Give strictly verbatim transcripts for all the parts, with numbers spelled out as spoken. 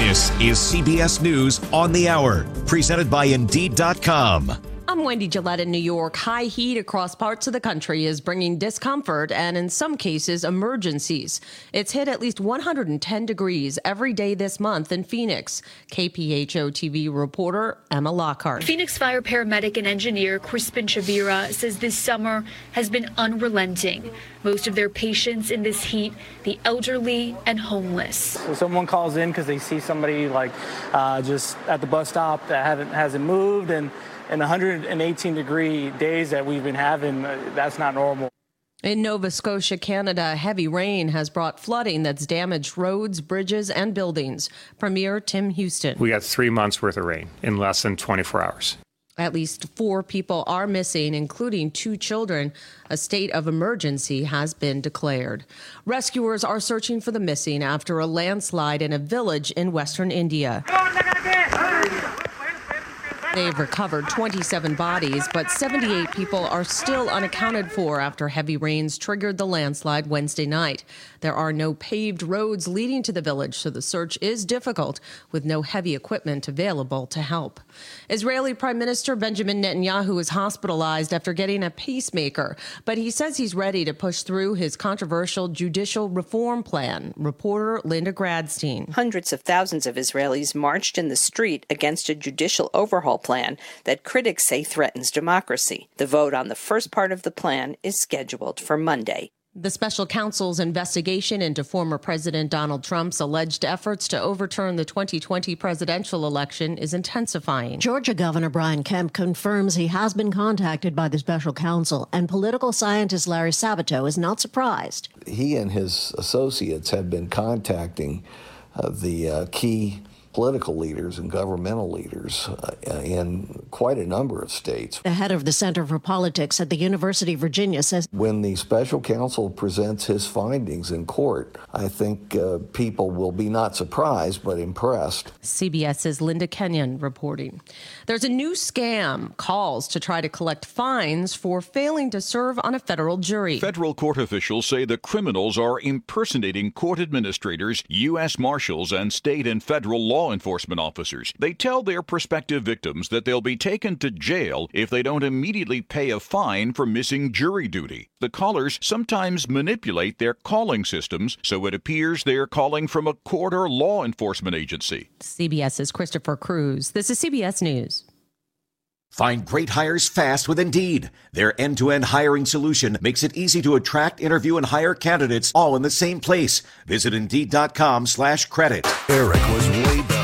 This is C B S News on the Hour, presented by Indeed dot com. I'm Wendy Gillette in New York. High heat across parts of the country is bringing discomfort and, in some cases, emergencies. It's hit at least one hundred ten degrees every day this month in Phoenix. K P H O T V reporter Emma Lockhart. Phoenix fire paramedic and engineer Crispin Chavira says this summer has been unrelenting. Most of their patients in this heat, the elderly and homeless. So someone calls in because they see somebody like uh, just at the bus stop that haven't hasn't moved, and in one hundred eighteen degree days that we've been having, uh, that's not normal. In Nova Scotia, Canada, heavy rain has brought flooding that's damaged roads, bridges, and buildings. Premier Tim Houston. We got three months worth of rain in less than twenty-four hours. At least four people are missing, including two children. A state of emergency has been declared. Rescuers are searching for the missing after a landslide in a village in western India. They've recovered twenty-seven bodies, but seventy-eight people are still unaccounted for after heavy rains triggered the landslide Wednesday night. There are no paved roads leading to the village, so the search is difficult with no heavy equipment available to help. Israeli Prime Minister Benjamin Netanyahu is hospitalized after getting a pacemaker, but he says he's ready to push through his controversial judicial reform plan. Reporter Linda Gradstein. Hundreds of thousands of Israelis marched in the street against a judicial overhaul plan that critics say threatens democracy. The vote on the first part of the plan is scheduled for Monday. The special counsel's investigation into former President Donald Trump's alleged efforts to overturn the twenty twenty presidential election is intensifying. Georgia Governor Brian Kemp confirms he has been contacted by the special counsel, and political scientist Larry Sabato is not surprised. He and his associates have been contacting uh, the uh, key political leaders and governmental leaders uh, in quite a number of states. The head of the Center for Politics at the University of Virginia says when the special counsel presents his findings in court, I think uh, people will be not surprised but impressed. CBS's Linda Kenyon reporting. There's a new scam, calls to try to collect fines for failing to serve on a federal jury. Federal court officials say the criminals are impersonating court administrators, U S Marshals, and state and federal law Law enforcement officers. They tell their prospective victims that they'll be taken to jail if they don't immediately pay a fine for missing jury duty. The callers sometimes manipulate their calling systems so it appears they're calling from a court or law enforcement agency. CBS's Christopher Cruz. This is C B S News. Find great hires fast with Indeed. Their end-to-end hiring solution makes it easy to attract, interview, and hire candidates all in the same place. Visit Indeed.com slash credit. Eric was way behind.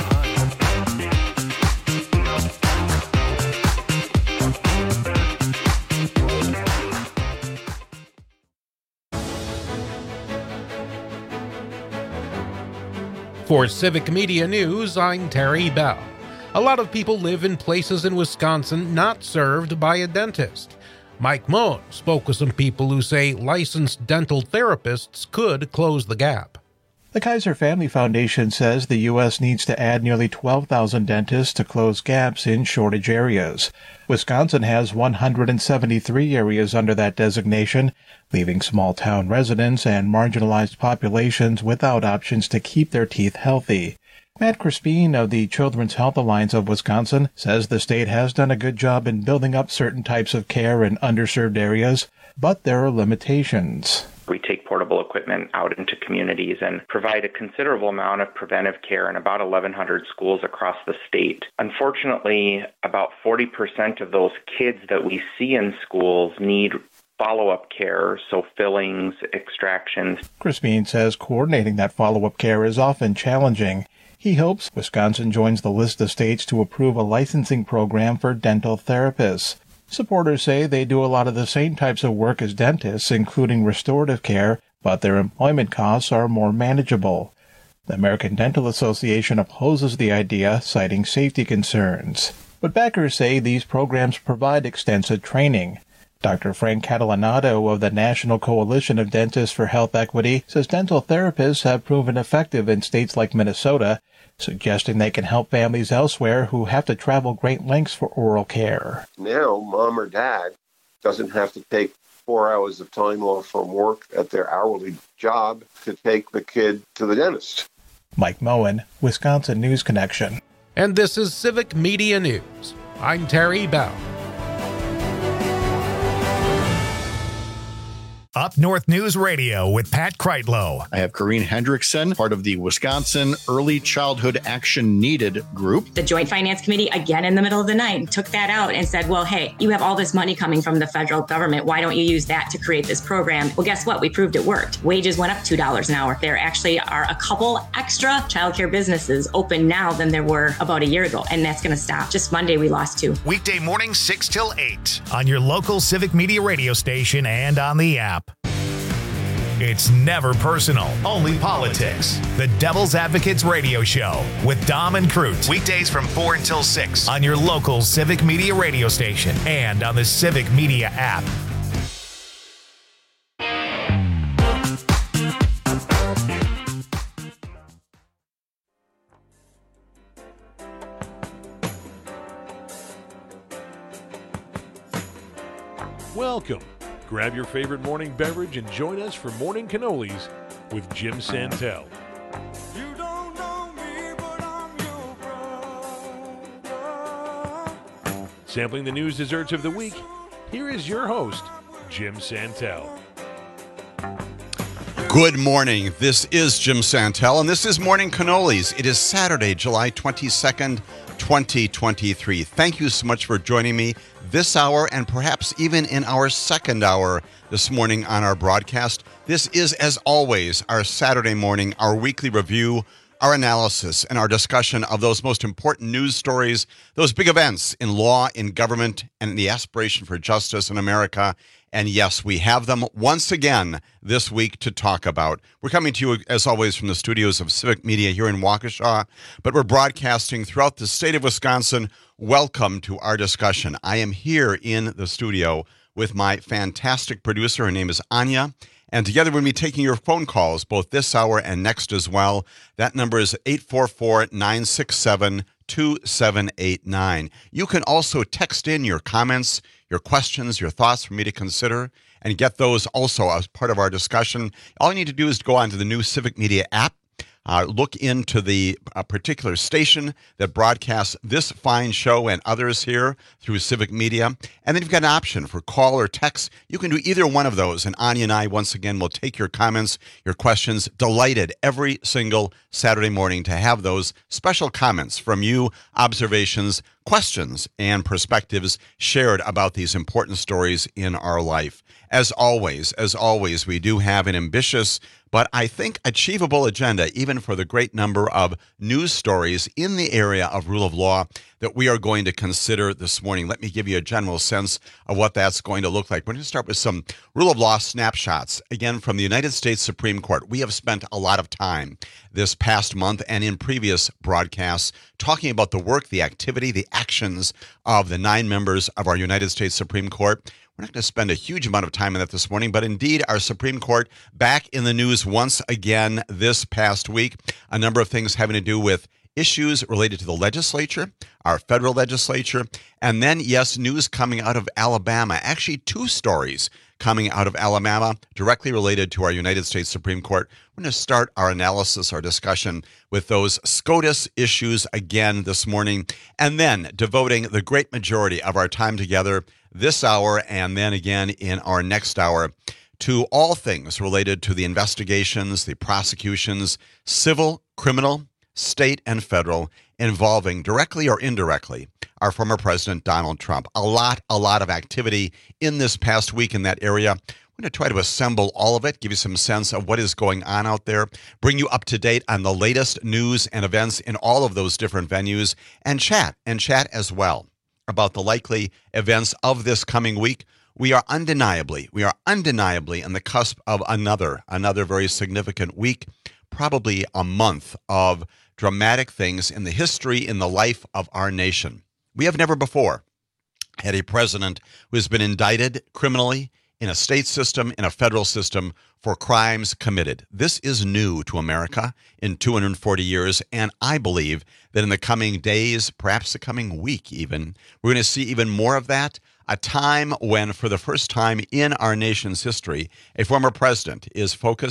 For Civic Media News, I'm Terry Bell. A lot of people live in places in Wisconsin not served by a dentist. Mike Moen spoke with some people who say licensed dental therapists could close the gap. The Kaiser Family Foundation says the U S needs to add nearly twelve thousand dentists to close gaps in shortage areas. Wisconsin has one hundred seventy-three areas under that designation, leaving small-town residents and marginalized populations without options to keep their teeth healthy. Matt Crispin of the Children's Health Alliance of Wisconsin says the state has done a good job in building up certain types of care in underserved areas, but there are limitations. We take portable equipment out into communities and provide a considerable amount of preventive care in about eleven hundred schools across the state. Unfortunately, about forty percent of those kids that we see in schools need follow-up care, so fillings, extractions. Crispin says coordinating that follow-up care is often challenging. He hopes Wisconsin joins the list of states to approve a licensing program for dental therapists. Supporters say they do a lot of the same types of work as dentists, including restorative care, but their employment costs are more manageable. The American Dental Association opposes the idea, citing safety concerns. But backers say these programs provide extensive training. Doctor Frank Catalanato of the National Coalition of Dentists for Health Equity says dental therapists have proven effective in states like Minnesota, suggesting they can help families elsewhere who have to travel great lengths for oral care. Now, mom or dad doesn't have to take four hours of time off from work at their hourly job to take the kid to the dentist. Mike Moen, Wisconsin News Connection. And this is Civic Media News. I'm Terry Bell. Up North News Radio with Pat Kreitlow. I have Corrine Hendrickson, part of the Wisconsin Early Childhood Action Needed group. The Joint Finance Committee, again in the middle of the night, took that out and said, well, hey, you have all this money coming from the federal government. Why don't you use that to create this program? Well, guess what? We proved it worked. Wages went up two dollars an hour. There actually are a couple extra childcare businesses open now than there were about a year ago, and that's going to stop. Just Monday, we lost two. Weekday mornings, six till eight on your local Civic Media radio station and on the app. It's never personal, only politics. The Devil's Advocates Radio Show with Dom and Crute. Weekdays from four until six on your local Civic Media radio station and on the Civic Media app. Welcome. Grab your favorite morning beverage and join us for Morning Cannolis with Jim Santel. You don't know me, but I'm your brother. Sampling the news desserts of the week, here is your host, Jim Santel. Good morning. This is Jim Santel, and this is Morning Cannolis. It is Saturday, July twenty-second, twenty twenty-three. Thank you so much for joining me this hour and perhaps even in our second hour this morning on our broadcast. This is, as always, our Saturday morning, our weekly review, our analysis, and our discussion of those most important news stories, those big events in law, in government, and in the aspiration for justice in America. And yes, we have them once again this week to talk about. We're coming to you, as always, from the studios of Civic Media here in Waukesha, but we're broadcasting throughout the state of Wisconsin. Welcome to our discussion. I am here in the studio with my fantastic producer. Her name is Anya. And together we'll be taking your phone calls both this hour and next as well. That number is eight four four, nine six seven, two seven eight nine. You can also text in your comments, your questions, your thoughts for me to consider, and get those also as part of our discussion. All you need to do is go onto the new Civic Media app. Uh, look into the uh, particular station that broadcasts this fine show and others here through Civic Media. And then you've got an option for call or text. You can do either one of those. And Anya and I, once again, will take your comments, your questions. Delighted every single Saturday morning to have those special comments from you, observations, questions, and perspectives shared about these important stories in our life. As always, as always, we do have an ambitious but I think achievable agenda, even for the great number of news stories in the area of rule of law that we are going to consider this morning. Let me give you a general sense of what that's going to look like. We're going to start with some rule of law snapshots, again, from the United States Supreme Court. We have spent a lot of time this past month and in previous broadcasts talking about the work, the activity, the actions of the nine members of our United States Supreme Court. We're not going to spend a huge amount of time on that this morning, but indeed, our Supreme Court back in the news once again this past week. A number of things having to do with issues related to the legislature, our federal legislature, and then, yes, news coming out of Alabama. Actually, two stories coming out of Alabama directly related to our United States Supreme Court. We're going to start our analysis, our discussion with those SCOTUS issues again this morning, and then devoting the great majority of our time together this hour and then again in our next hour to all things related to the investigations, the prosecutions, civil, criminal, state, and federal, involving directly or indirectly our former President Donald Trump. A lot, a lot of activity in this past week in that area. We're going to try to assemble all of it, give you some sense of what is going on out there, bring you up to date on the latest news and events in all of those different venues, and chat, and chat as well about the likely events of this coming week. We are undeniably, we are undeniably on the cusp of another, another very significant week, probably a month of dramatic things in the history, in the life of our nation. We have never before had a president who has been indicted criminally in a state system, in a federal system, for crimes committed. This is new to America in two hundred forty years, and I believe that in the coming days, perhaps the coming week even, we're going to see even more of that. A time when, for the first time in our nation's history, a former president is focused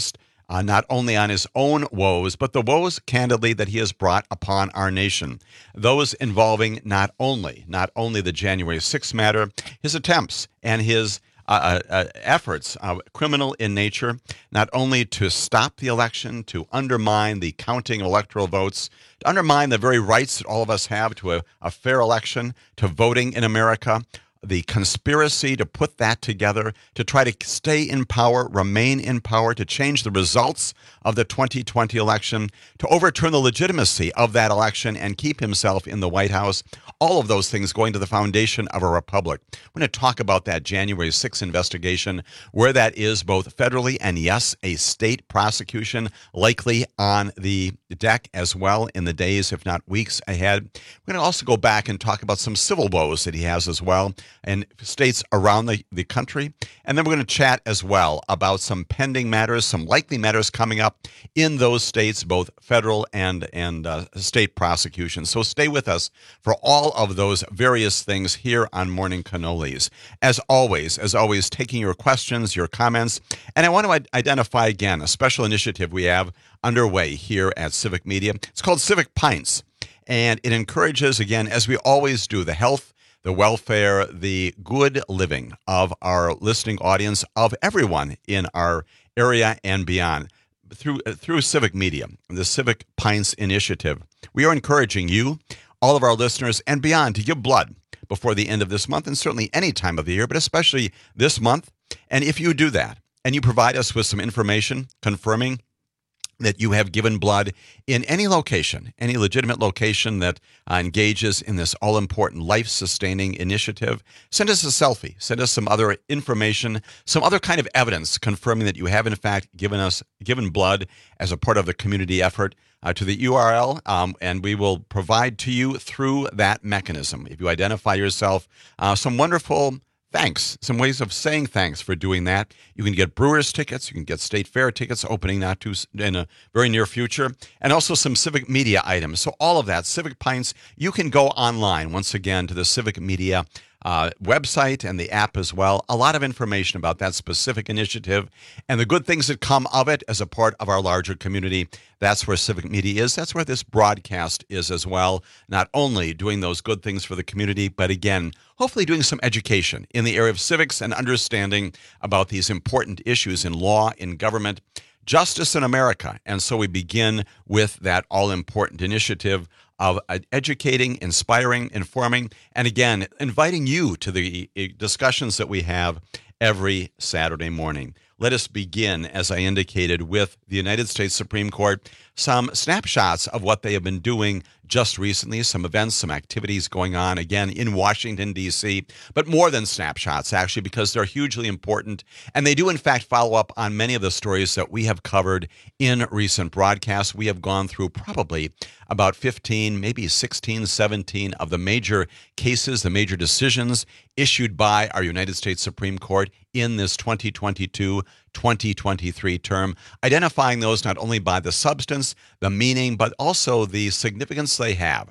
uh, not only on his own woes, but the woes, candidly, that he has brought upon our nation. Those involving not only, not only the January sixth matter, his attempts and his Uh, uh, efforts, uh, criminal in nature, not only to stop the election, to undermine the counting of electoral votes, to undermine the very rights that all of us have to a, a fair election, to voting in America, the conspiracy to put that together, to try to stay in power, remain in power, to change the results of the twenty twenty election, to overturn the legitimacy of that election and keep himself in the White House. All of those things going to the foundation of a republic. We're going to talk about that January sixth investigation, where that is both federally and, yes, a state prosecution likely on the deck as well in the days, if not weeks ahead. We're going to also go back and talk about some civil woes that he has as well in states around the, the country. And then we're going to chat as well about some pending matters, some likely matters coming up in those states, both federal and, and uh, state prosecutions. So stay with us for all of those various things here on Morning Cannolis. As always, as always, taking your questions, your comments. And I want to identify again a special initiative we have underway here at Civic Media. It's called Civic Pints. And it encourages, again, as we always do, the health, the welfare, the good living of our listening audience, of everyone in our area and beyond. Through, through Civic Media, the Civic Pints Initiative, we are encouraging you, all of our listeners and beyond, to give blood before the end of this month, and certainly any time of the year, but especially this month. And if you do that and you provide us with some information confirming that you have given blood in any location, any legitimate location that uh, engages in this all-important life-sustaining initiative, send us a selfie, send us some other information, some other kind of evidence confirming that you have, in fact, given us given blood as a part of the community effort uh, to the U R L, um, and we will provide to you through that mechanism. If you identify yourself, uh, some wonderful thanks, some ways of saying thanks for doing that. You can get Brewers tickets, you can get State Fair tickets opening not too in a very near future, and also some Civic Media items. So all of that, Civic Pints, you can go online once again to the Civic Media uh, website and the app as well. A lot of information about that specific initiative and the good things that come of it as a part of our larger community. That's where Civic Media is. That's where this broadcast is as well. Not only doing those good things for the community, but again, hopefully doing some education in the area of civics and understanding about these important issues in law, in government, justice in America. And so we begin with that all-important initiative of educating, inspiring, informing, and again, inviting you to the discussions that we have every Saturday morning. Let us begin, as I indicated, with the United States Supreme Court, some snapshots of what they have been doing just recently, some events, some activities going on, again, in Washington, D C, but more than snapshots, actually, because they're hugely important, and they do, in fact, follow up on many of the stories that we have covered in recent broadcasts. We have gone through probably about fifteen, maybe sixteen, seventeen of the major cases, the major decisions issued by our United States Supreme Court in this twenty twenty-two twenty twenty-three term, identifying those not only by the substance, the meaning, but also the significance they have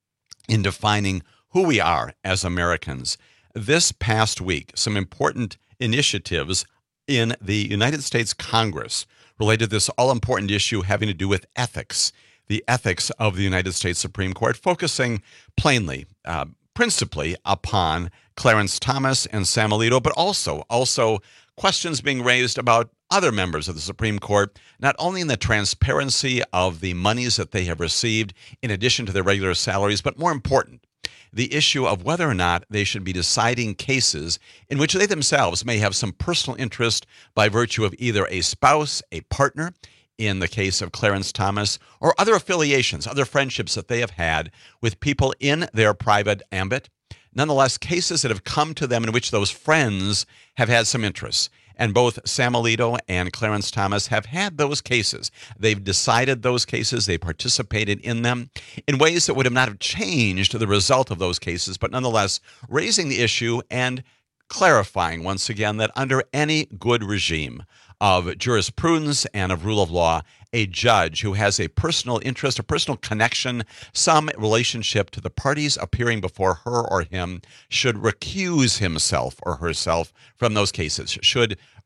in defining who we are as Americans. This past week, some important initiatives in the United States Congress related to this all-important issue having to do with ethics, the ethics of the United States Supreme Court, focusing plainly, uh, principally upon Clarence Thomas and Sam Alito, but also, also questions being raised about other members of the Supreme Court, not only in the transparency of the monies that they have received in addition to their regular salaries, but more important, the issue of whether or not they should be deciding cases in which they themselves may have some personal interest by virtue of either a spouse, a partner, in the case of Clarence Thomas, or other affiliations, other friendships that they have had with people in their private ambit. Nonetheless, cases that have come to them in which those friends have had some interests. And both Sam Alito and Clarence Thomas have had those cases. They've decided those cases. They participated in them in ways that would have not have changed the result of those cases, but nonetheless raising the issue and clarifying once again that under any good regime of jurisprudence and of rule of law, a judge who has a personal interest, a personal connection, some relationship to the parties appearing before her or him should recuse himself or herself from those cases, should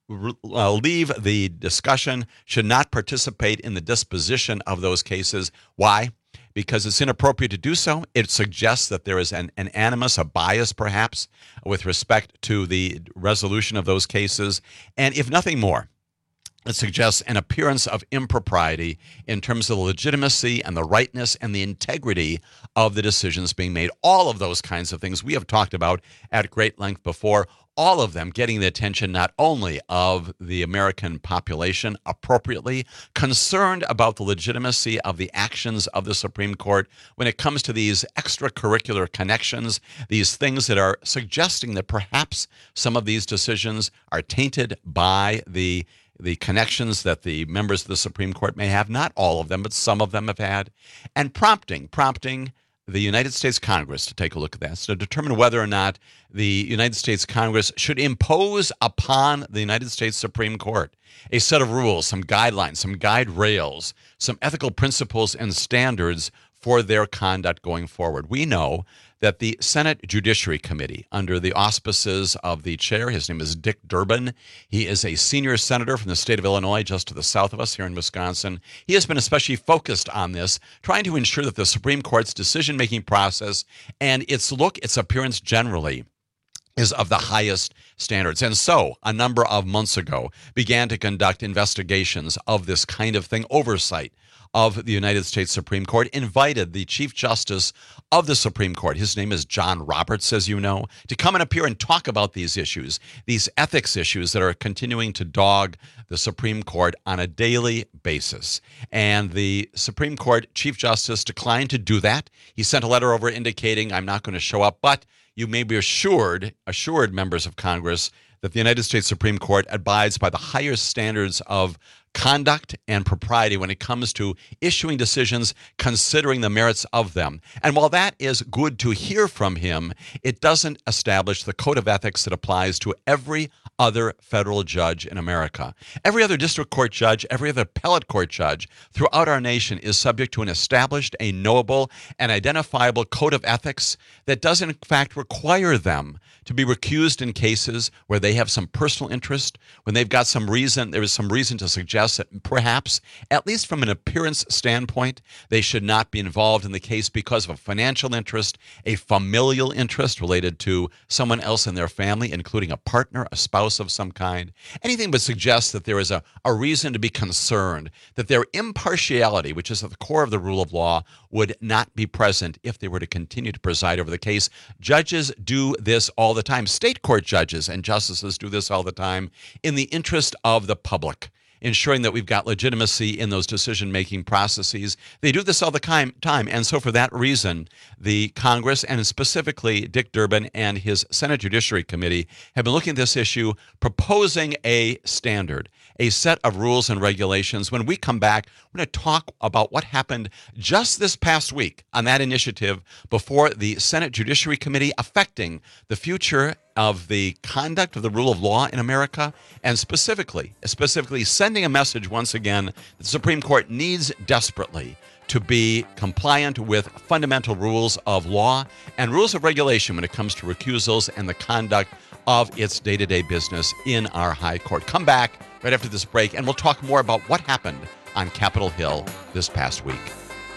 uh, leave the discussion, should not participate in the disposition of those cases. Why? Because it's inappropriate to do so. It suggests that there is an, an animus, a bias perhaps, with respect to the resolution of those cases. And if nothing more, it suggests an appearance of impropriety in terms of the legitimacy and the rightness and the integrity of the decisions being made. All of those kinds of things we have talked about at great length before, all of them getting the attention not only of the American population appropriately, concerned about the legitimacy of the actions of the Supreme Court when it comes to these extracurricular connections, these things that are suggesting that perhaps some of these decisions are tainted by the the connections that the members of the Supreme Court may have. Not all of them, but some of them have had. And prompting, prompting the United States Congress to take a look at that, so to determine whether or not the United States Congress should impose upon the United States Supreme Court a set of rules, some guidelines, some guide rails, some ethical principles and standards for their conduct going forward. We know that the Senate Judiciary Committee, under the auspices of the chair, his name is Dick Durbin. He is a senior senator from the state of Illinois, just to the south of us here in Wisconsin. He has been especially focused on this, trying to ensure that the Supreme Court's decision-making process and its look, its appearance generally, is of the highest standards. And so, a number of months ago, began to conduct investigations of this kind of thing, oversight of the United States Supreme Court, invited the Chief Justice of the Supreme Court, his name is John Roberts, as you know, to come and appear and talk about these issues, these ethics issues that are continuing to dog the Supreme Court on a daily basis. And the Supreme Court Chief Justice declined to do that. He sent a letter over indicating, I'm not going to show up, but you may be assured, assured members of Congress, that the United States Supreme Court abides by the highest standards of conduct and propriety when it comes to issuing decisions, considering the merits of them. And while that is good to hear from him, it doesn't establish the code of ethics that applies to every other federal judge in America. Every other district court judge, every other appellate court judge throughout our nation is subject to an established, a knowable, and identifiable code of ethics that does in fact require them to be recused in cases where they have some personal interest, when they've got some reason, there is some reason to suggest that perhaps, at least from an appearance standpoint, they should not be involved in the case because of a financial interest, a familial interest related to someone else in their family, including a partner, a spouse of some kind. Anything but suggests that there is a, a reason to be concerned that their impartiality, which is at the core of the rule of law, would not be present if they were to continue to preside over the case. Judges do this all the time. State court judges and justices do this all the time in the interest of the public, ensuring that we've got legitimacy in those decision-making processes. They do this all the time, and so for that reason, the Congress, and specifically Dick Durbin and his Senate Judiciary Committee, have been looking at this issue, proposing a standard, a set of rules and regulations. When we come back, we're going to talk about what happened just this past week on that initiative before the Senate Judiciary Committee, affecting the future of the conduct of the rule of law in America, and specifically, specifically sending a message once again that the Supreme Court needs desperately to be compliant with fundamental rules of law and rules of regulation when it comes to recusals and the conduct of its day-to-day business in our high court. Come back right after this break, and we'll talk more about what happened on Capitol Hill this past week.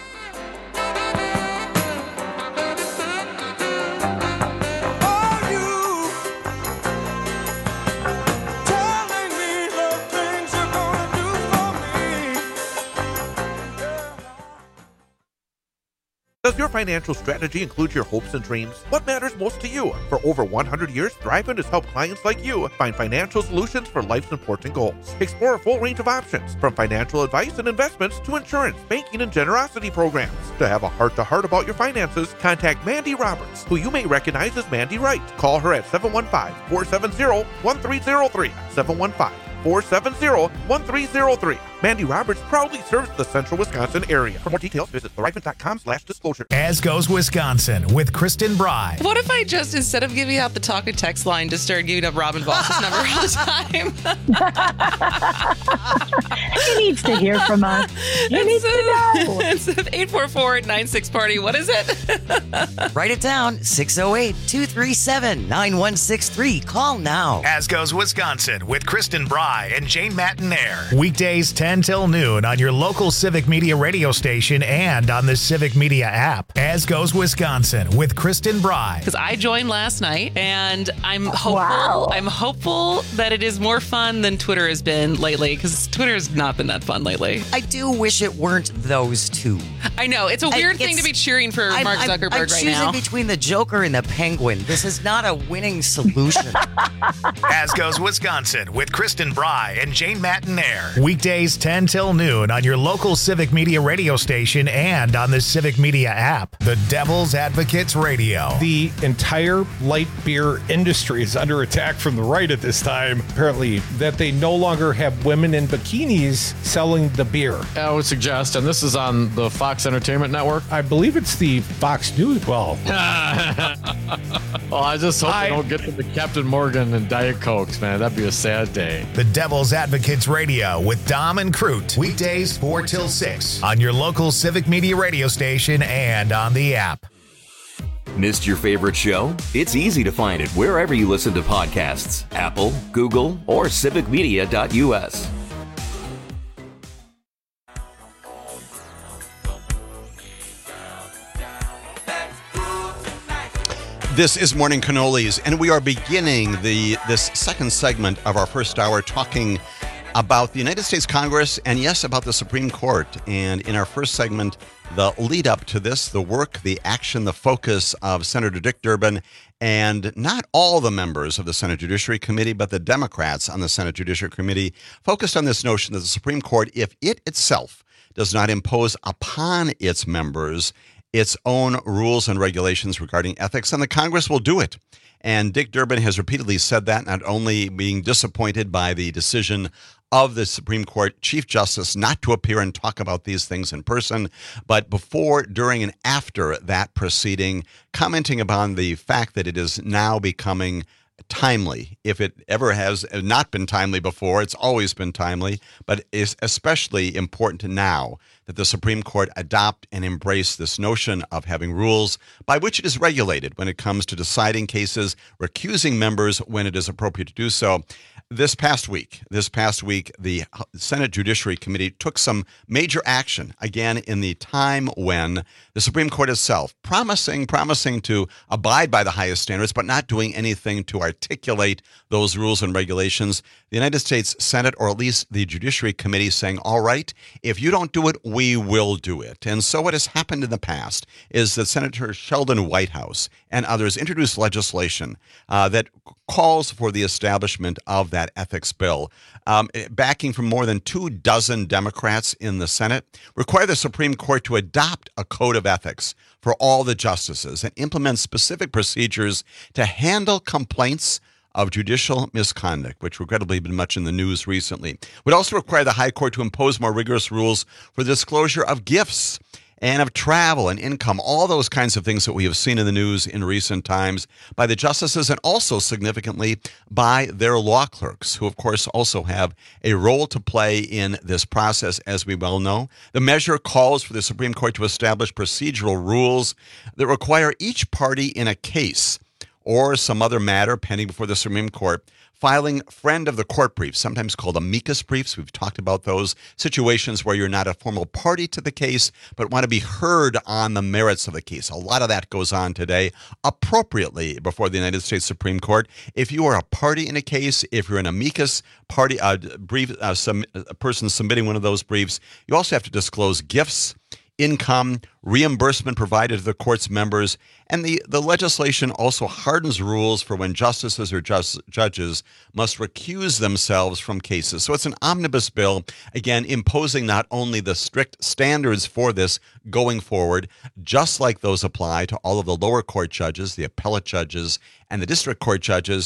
Does your financial strategy include your hopes and dreams? What matters most to you? For over one hundred years, Thriveland has helped clients like you find financial solutions for life's important goals. Explore a full range of options, from financial advice and investments to insurance, banking, and generosity programs. To have a heart-to-heart about your finances, contact Mandy Roberts, who you may recognize as Mandy Wright. Call her at seven one five, four seven zero, one three zero three, seven one five, four seven zero, one three zero three. Mandy Roberts proudly serves the central Wisconsin area. For more details, visit thriveant.com slash disclosure. As goes Wisconsin with Kristen Bry. What if I just, instead of giving out the talk and text line, just started giving up Robin Voss's number all the time? He needs to hear from us. He needs to know. It's eight four four nine six party. What is it? Write it down. six oh eight, two three seven, nine one six three. Call now. As goes Wisconsin with Kristen Bry and Jane Matinaire. Weekdays ten till noon on your local Civic Media radio station and on the Civic Media app. As goes Wisconsin with Kristen Bry. Because I joined last night, and I'm hopeful. Wow. I'm hopeful that it is more fun than Twitter has been lately. Because Twitter has not been that fun lately. I do wish it weren't those two. I know it's a weird I, thing to be cheering for I'm, Mark I'm, Zuckerberg I'm right choosing now. between the Joker and the Penguin. This is not a winning solution. As goes Wisconsin with Kristen Bry and Jane Matinaire. Weekdays ten till noon on your local Civic Media radio station and on the Civic Media app. The Devil's Advocates Radio. The entire light beer industry is under attack from the right at this time, apparently, that they no longer have women in bikinis selling the beer. I would suggest, and this is on the Fox Entertainment Network. I believe it's the Fox News. Well, well, I just hope I, they don't get to the Captain Morgan and Diet Cokes, man. That'd be a sad day. The Devil's Advocates Radio with Dom and Crute. Weekdays four till six on your local Civic Media radio station and on the app. Missed your favorite show? It's easy to find it wherever you listen to podcasts. Apple, Google, or civic media dot U S. This is Morning Cannolis, and we are beginning the this second segment of our first hour talking about the United States Congress and, yes, about the Supreme Court. And in our first segment, the lead up to this, the work, the action, the focus of Senator Dick Durbin and not all the members of the Senate Judiciary Committee, but the Democrats on the Senate Judiciary Committee focused on this notion that the Supreme Court, if it itself does not impose upon its members its own rules and regulations regarding ethics, and the Congress will do it. And Dick Durbin has repeatedly said that, not only being disappointed by the decision of the Supreme Court Chief Justice not to appear and talk about these things in person, but before, during, and after that proceeding, commenting upon the fact that it is now becoming timely. If it ever has not been timely before, it's always been timely, but it's especially important now that the Supreme Court adopt and embrace this notion of having rules by which it is regulated when it comes to deciding cases, recusing members when it is appropriate to do so. This past week, this past week, the Senate Judiciary Committee took some major action, again, in the time when the Supreme Court itself, promising, promising to abide by the highest standards, but not doing anything to articulate those rules and regulations. The United States Senate, or at least the Judiciary Committee, saying, all right, if you don't do it, we will do it. And so what has happened in the past is that Senator Sheldon Whitehouse and others introduced legislation uh, that calls for the establishment of that ethics bill, um, backing from more than two dozen Democrats in the Senate, require the Supreme Court to adopt a code of ethics for all the justices and implement specific procedures to handle complaints of judicial misconduct, which regrettably have been much in the news recently. Would also require the High Court to impose more rigorous rules for the disclosure of gifts and of travel and income, all those kinds of things that we have seen in the news in recent times by the justices, and also significantly by their law clerks, who of course also have a role to play in this process, as we well know. The measure calls for the Supreme Court to establish procedural rules that require each party in a case or some other matter pending before the Supreme Court filing friend of the court briefs, sometimes called amicus briefs. We've talked about those situations where you're not a formal party to the case, but want to be heard on the merits of the case. A lot of that goes on today appropriately before the United States Supreme Court. If you are a party in a case, if you're an amicus party, uh, brief, uh, some, a person submitting one of those briefs, you also have to disclose gifts, income, reimbursement provided to the court's members, and the, the legislation also hardens rules for when justices or just, judges must recuse themselves from cases. So it's an omnibus bill, again, imposing not only the strict standards for this going forward, just like those apply to all of the lower court judges, the appellate judges, and the district court judges,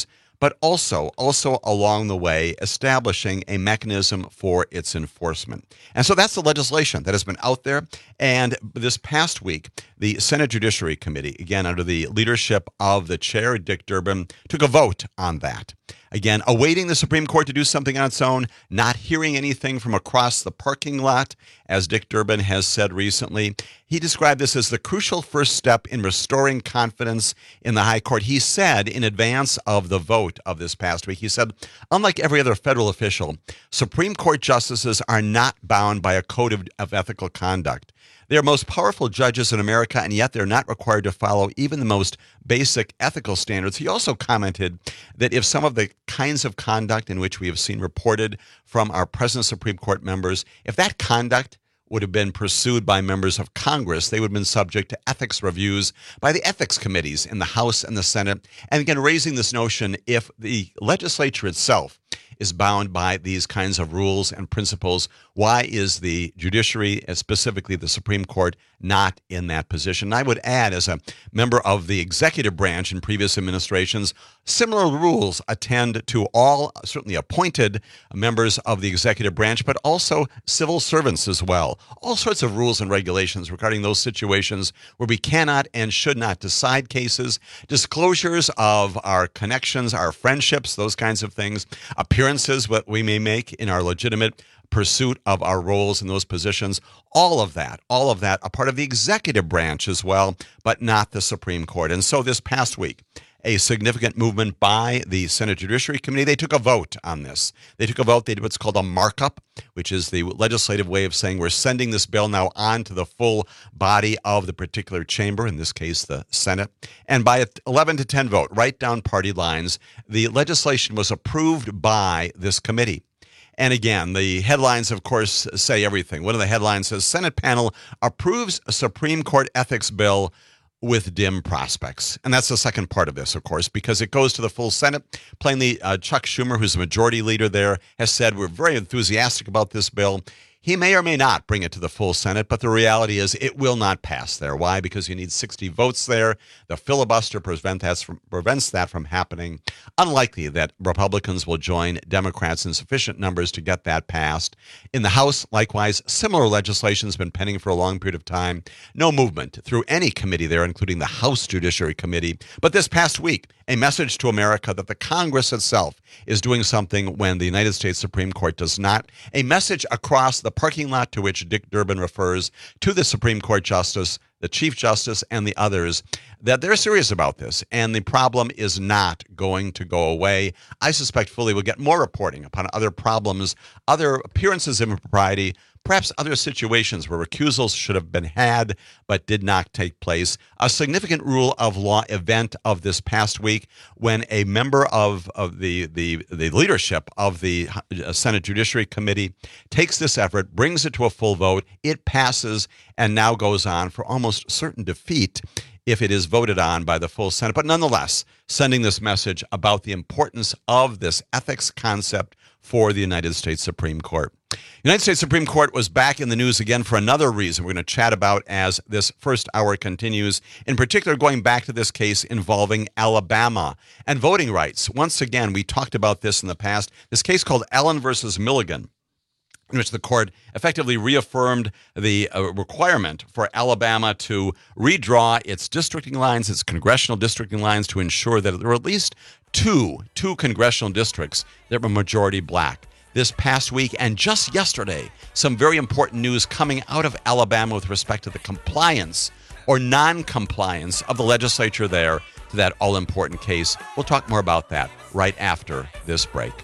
but also, also along the way, establishing a mechanism for its enforcement. And so that's the legislation that has been out there. And this past week, the Senate Judiciary Committee, again, under the leadership of the chair, Dick Durbin, took a vote on that. Again, awaiting the Supreme Court to do something on its own, not hearing anything from across the parking lot, as Dick Durbin has said recently. He described this as the crucial first step in restoring confidence in the high court. He said in advance of the vote of this past week, he said, unlike every other federal official, Supreme Court justices are not bound by a code of, of ethical conduct. They are most powerful judges in America, and yet they're not required to follow even the most basic ethical standards. He also commented that if some of the kinds of conduct in which we have seen reported from our present Supreme Court members, if that conduct would have been pursued by members of Congress, they would have been subject to ethics reviews by the ethics committees in the House and the Senate. And again, raising this notion, if the legislature itself is bound by these kinds of rules and principles, why is the judiciary, specifically the Supreme Court, not in that position? And I would add, as a member of the executive branch in previous administrations, similar rules attend to all certainly appointed members of the executive branch, but also civil servants as well. All sorts of rules and regulations regarding those situations where we cannot and should not decide cases, disclosures of our connections, our friendships, those kinds of things, appearances what we may make in our legitimate pursuit of our roles in those positions, all of that, all of that, a part of the executive branch as well, but not the Supreme Court. And so this past week, a significant movement by the Senate Judiciary Committee, they took a vote on this. They took a vote, they did what's called a markup, which is the legislative way of saying we're sending this bill now on to the full body of the particular chamber, in this case, the Senate. And by an eleven to ten vote, right down party lines, the legislation was approved by this committee. And again, the headlines, of course, say everything. One of the headlines says, Senate panel approves a Supreme Court ethics bill with dim prospects. And that's the second part of this, of course, because it goes to the full Senate. Plainly, uh, Chuck Schumer, who's the majority leader there, has said we're very enthusiastic about this bill. He may or may not bring it to the full Senate, but the reality is it will not pass there. Why? Because you need sixty votes there. The filibuster prevent that from, prevents that from happening. Unlikely that Republicans will join Democrats in sufficient numbers to get that passed. In the House, likewise, similar legislation has been pending for a long period of time. No movement through any committee there, including the House Judiciary Committee. But this past week, a message to America that the Congress itself is doing something when the United States Supreme Court does not. A message across the parking lot to which Dick Durbin refers to the Supreme Court Justice, the Chief Justice, and the others, that they're serious about this. And the problem is not going to go away. I suspect fully we'll get more reporting upon other problems, other appearances of impropriety, perhaps other situations where recusals should have been had but did not take place. A significant rule of law event of this past week when a member of, of the, the, the leadership of the Senate Judiciary Committee takes this effort, brings it to a full vote, it passes, and now goes on for almost certain defeat if it is voted on by the full Senate. But nonetheless, sending this message about the importance of this ethics concept for the United States Supreme Court. United States Supreme Court was back in the news again for another reason we're going to chat about as this first hour continues, in particular going back to this case involving Alabama and voting rights. Once again, we talked about this in the past, this case called Allen versus Milligan, in which the court effectively reaffirmed the uh, requirement for Alabama to redraw its districting lines, its congressional districting lines, to ensure that there were at least two, two congressional districts that were majority black. This past week and just yesterday, some very important news coming out of Alabama with respect to the compliance or non-compliance of the legislature there to that all-important case. We'll talk more about that right after this break.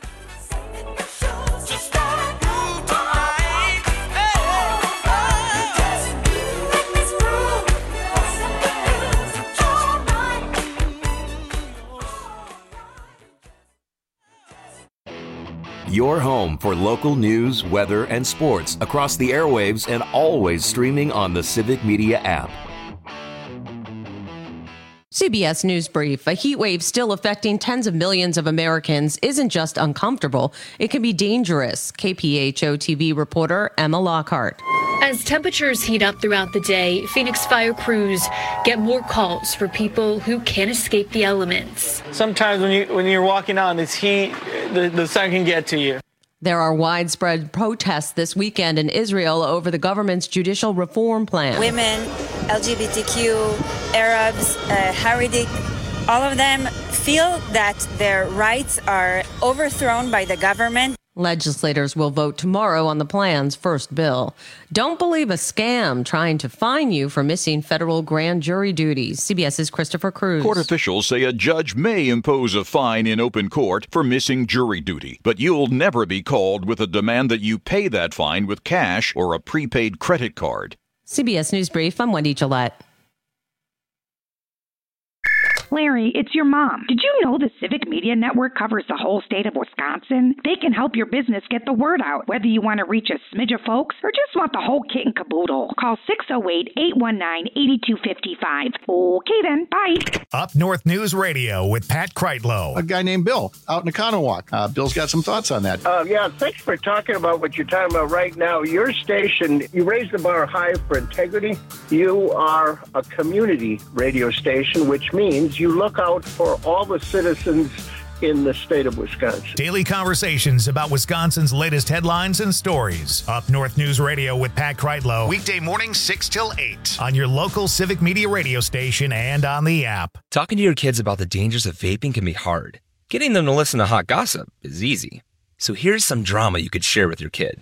Your home for local news, weather, and sports across the airwaves and always streaming on the Civic Media app. C B S News Brief. A heat wave still affecting tens of millions of Americans isn't just uncomfortable, it can be dangerous. K P H O T V reporter Emma Lockhart. As temperatures heat up throughout the day, Phoenix fire crews get more calls for people who can't escape the elements. Sometimes when, you, when you're walking out in this heat, the, the sun can get to you. There are widespread protests this weekend in Israel over the government's judicial reform plan. Women, L G B T Q, Arabs, uh, Haredi, all of them feel that their rights are overthrown by the government. Legislators will vote tomorrow on the plan's first bill. Don't believe a scam trying to fine you for missing federal grand jury duties. CBS's Christopher Cruz. Court officials say a judge may impose a fine in open court for missing jury duty, but you'll never be called with a demand that you pay that fine with cash or a prepaid credit card. C B S News Brief, I'm Wendy Gillette. Larry, it's your mom. Did you know the Civic Media Network covers the whole state of Wisconsin? They can help your business get the word out, whether you want to reach a smidge of folks or just want the whole kit and caboodle. Call six oh eight, eight one nine, eight two five five. Okay then, bye. Up North News Radio with Pat Kreitlow. A guy named Bill out in Economowoc. Uh, Bill's got some thoughts on that. Uh, yeah, thanks for talking about what you're talking about right now. Your station, you raise the bar high for integrity. You are a community radio station, which means you look out for all the citizens in the state of Wisconsin. Daily conversations about Wisconsin's latest headlines and stories. Up North News Radio with Pat Kreitlow. Weekday morning six till eight on your local Civic Media radio station and on the app. Talking to your kids about the dangers of vaping can be hard. Getting them to listen to hot gossip is easy. So here's some drama you could share with your kid.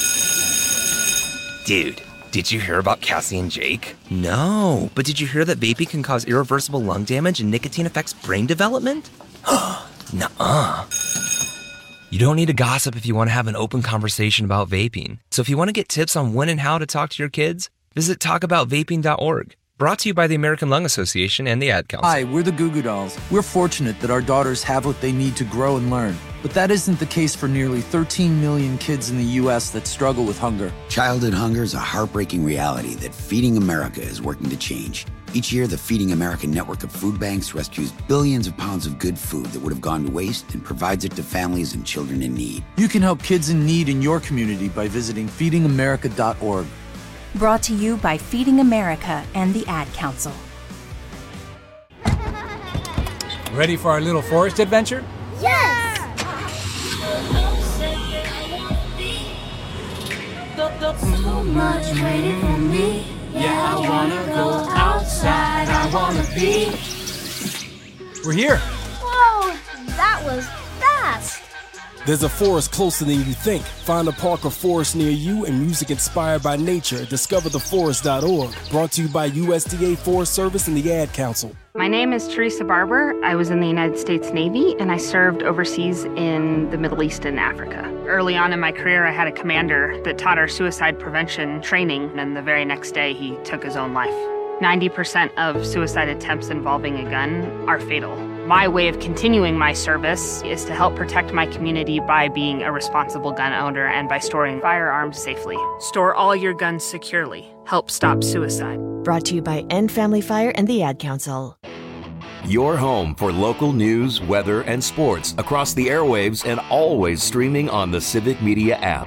Dude, did you hear about Cassie and Jake? No, but did you hear that vaping can cause irreversible lung damage and nicotine affects brain development? Nuh-uh. You don't need to gossip if you want to have an open conversation about vaping. So if you want to get tips on when and how to talk to your kids, visit talk about vaping dot org. Brought to you by the American Lung Association and the Ad Council. Hi, we're the Goo Goo Dolls. We're fortunate that our daughters have what they need to grow and learn. But that isn't the case for nearly thirteen million kids in the U S that struggle with hunger. Childhood hunger is a heartbreaking reality that Feeding America is working to change. Each year, the Feeding America network of food banks rescues billions of pounds of good food that would have gone to waste and provides it to families and children in need. You can help kids in need in your community by visiting feeding america dot org. Brought to you by Feeding America and the Ad Council. Ready for our little forest adventure? Yes! So much waiting for me. Yeah, I wanna go outside. I wanna be. We're here. Whoa, that was fast. There's a forest closer than you think. Find a park or forest near you and music inspired by nature. discover the forest dot org. Brought to you by U S D A Forest Service and the Ad Council. My name is Teresa Barber. I was in the United States Navy and I served overseas in the Middle East and Africa. Early on in my career, I had a commander that taught our suicide prevention training, and the very next day he took his own life. ninety percent of suicide attempts involving a gun are fatal. My way of continuing my service is to help protect my community by being a responsible gun owner and by storing firearms safely. Store all your guns securely. Help stop suicide. Brought to you by End Family Fire and the Ad Council. Your home for local news, weather, and sports across the airwaves and always streaming on the Civic Media app.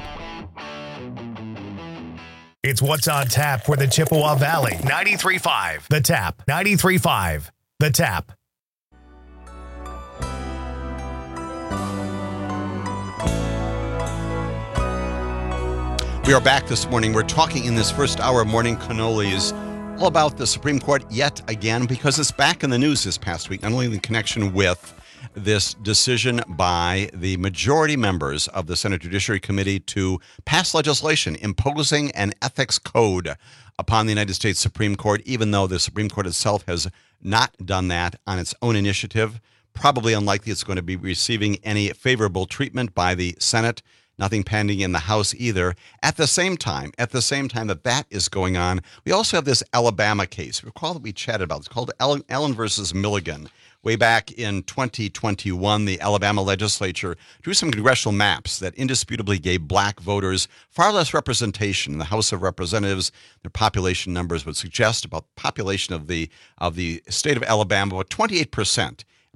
It's What's on Tap for the Chippewa Valley. ninety-three point five The Tap. ninety-three point five The Tap. We are back this morning. We're talking in this first hour of Morning Cannolis all about the Supreme Court yet again, because it's back in the news this past week, not only in connection with this decision by the majority members of the Senate Judiciary Committee to pass legislation imposing an ethics code upon the United States Supreme Court, even though the Supreme Court itself has not done that on its own initiative. Probably unlikely it's going to be receiving any favorable treatment by the Senate. Nothing pending in the House either. At the same time, at the same time that that is going on, we also have this Alabama case. Recall that we chatted about. It's called Allen versus Milligan. Way back in twenty twenty-one, the Alabama legislature drew some congressional maps that indisputably gave black voters far less representation in the House of Representatives. Their population numbers would suggest about the population of the of the state of Alabama, about twenty-eight percent.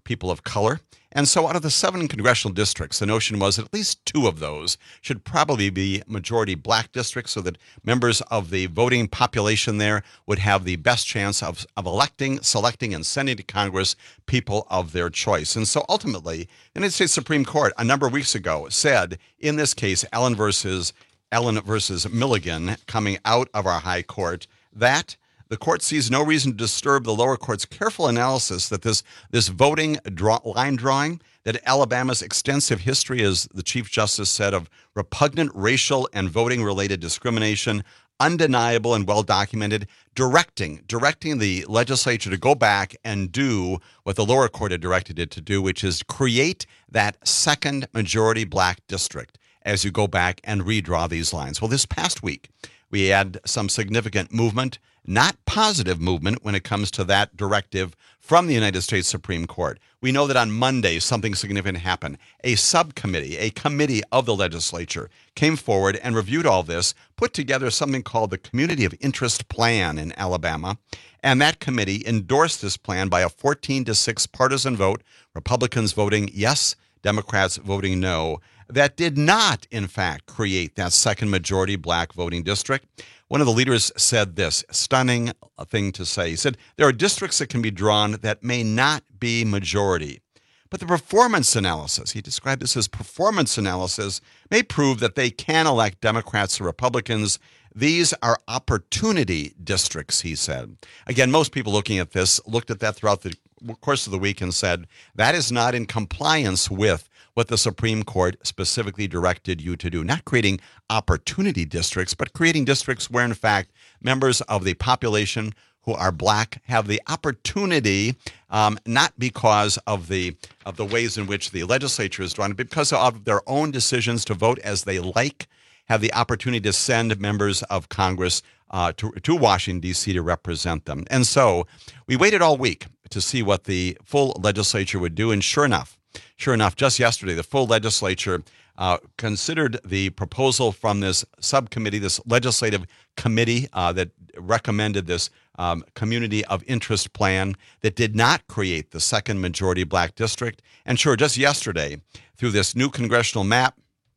people of color. And so out of the seven congressional districts, the notion was that at least two of those should probably be majority black districts so that members of the voting population there would have the best chance of, of electing, selecting, and sending to Congress people of their choice. And so ultimately, the United States Supreme Court a number of weeks ago said, in this case, Allen versus Allen versus Milligan, coming out of our high court, that the court sees no reason to disturb the lower court's careful analysis that this, this voting draw, line drawing, that Alabama's extensive history, as the Chief Justice said, of repugnant racial and voting-related discrimination, undeniable and well-documented, directing, directing the legislature to go back and do what the lower court had directed it to do, which is create that second majority black district as you go back and redraw these lines. Well, this past week, we had some significant movement, not positive movement when it comes to that directive from the United States Supreme Court. We know that on Monday, something significant happened. A subcommittee, a committee of the legislature came forward and reviewed all this, put together something called the Community of Interest Plan in Alabama. And that committee endorsed this plan by a fourteen to six partisan vote, Republicans voting yes, Democrats voting no. That did not, in fact, create that second majority black voting district. One of the leaders said this, stunning thing to say. He said, there are districts that can be drawn that may not be majority. But the performance analysis, he described this as performance analysis, may prove that they can elect Democrats or Republicans. These are opportunity districts, he said. Again, most people looking at this looked at that throughout the course of the week and said, that is not in compliance with what the Supreme Court specifically directed you to do. Not creating opportunity districts, but creating districts where, in fact, members of the population who are black have the opportunity, um, not because of the of the ways in which the legislature is drawn, but because of their own decisions to vote as they like, have the opportunity to send members of Congress uh, to, to Washington, D C to represent them. And so we waited all week to see what the full legislature would do. And sure enough, Sure enough, just yesterday, the full legislature uh, considered the proposal from this subcommittee, this legislative committee uh, that recommended this um, community of interest plan that did not create the second majority black district. And sure, just yesterday, through this new congressional map,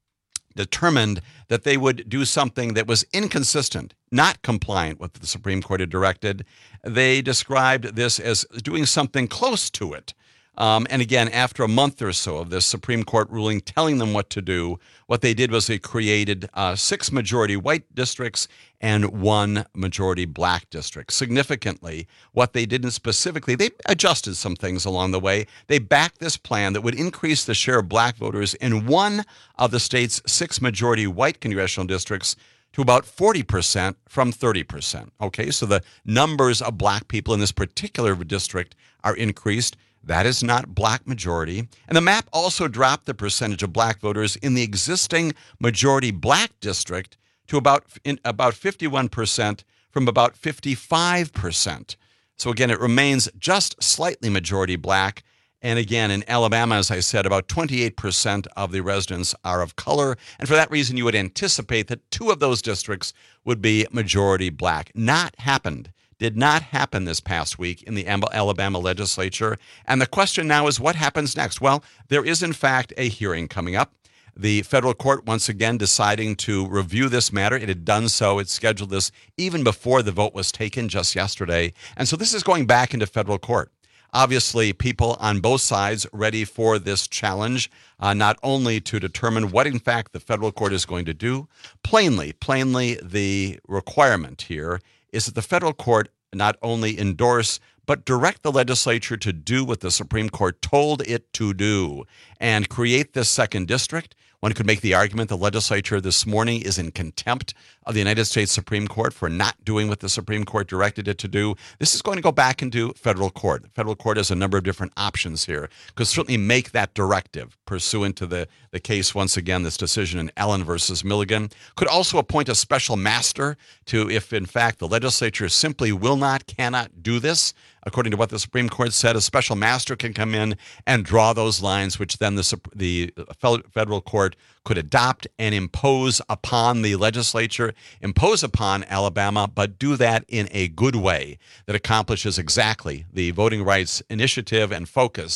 determined that they would do something that was inconsistent, not compliant with what the Supreme Court had directed. They described this as doing something close to it. Um, and again, after a month or so of this Supreme Court ruling telling them what to do, what they did was they created uh, six majority white districts and one majority black district. Significantly, what they did specifically, they adjusted some things along the way. They backed this plan that would increase the share of black voters in one of the state's six majority white congressional districts to about forty percent from thirty percent. Okay, so the numbers of black people in this particular district are increased. That is not black majority. And the map also dropped the percentage of black voters in the existing majority black district to about, in, about fifty-one percent from about fifty-five percent. So again, it remains just slightly majority black. And again, in Alabama, as I said, about twenty-eight percent of the residents are of color. And for that reason, you would anticipate that two of those districts would be majority black. Not happened. Did not happen this past week in the Alabama legislature. And the question now is, what happens next? Well, there is, in fact, a hearing coming up. The federal court, once again, deciding to review this matter. It had done so. It scheduled this even before the vote was taken just yesterday. And so this is going back into federal court. Obviously, people on both sides ready for this challenge, uh, not only to determine what, in fact, the federal court is going to do. Plainly, plainly, the requirement here is that the federal court not only endorse, but direct the legislature to do what the Supreme Court told it to do and create this second district. One could make the argument the legislature this morning is in contempt of the United States Supreme Court for not doing what the Supreme Court directed it to do. This is going to go back into federal court. The federal court has a number of different options here. Could certainly make that directive pursuant to the, the case, once again, this decision in Allen versus Milligan. Could also appoint a special master to, if in fact the legislature simply will not, cannot do this, according to what the Supreme Court said, a special master can come in and draw those lines, which then the, the federal court could adopt and impose upon the legislature, impose upon Alabama, but do that in a good way that accomplishes exactly the voting rights initiative and focus